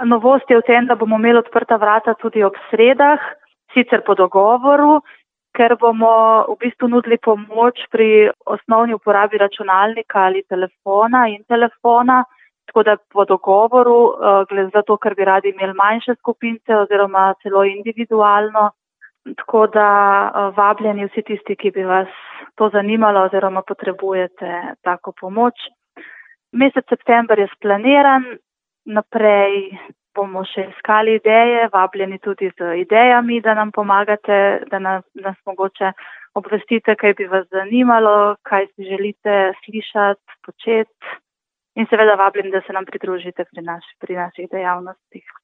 Novost je v tem, da bomo imeli odprta vrata tudi ob sredah, sicer po dogovoru, ker bomo v bistvu nudili pomoč pri osnovni uporabi računalnika ali telefona in telefona, tako da po dogovoru, zato ker bi radi imeli manjše skupince oziroma celo individualno, tako da vabljeni vsi tisti, ki bi vas to zanimalo oziroma potrebujete tako pomoč. Mesec september je splaniran, naprej bomo še iskali ideje, vabljeni tudi z idejami, da nam pomagate, da nas mogoče obvestite, kaj bi vas zanimalo, kaj si želite slišati, početi in seveda vabljeni, da se nam pridružite pri naših dejavnostih.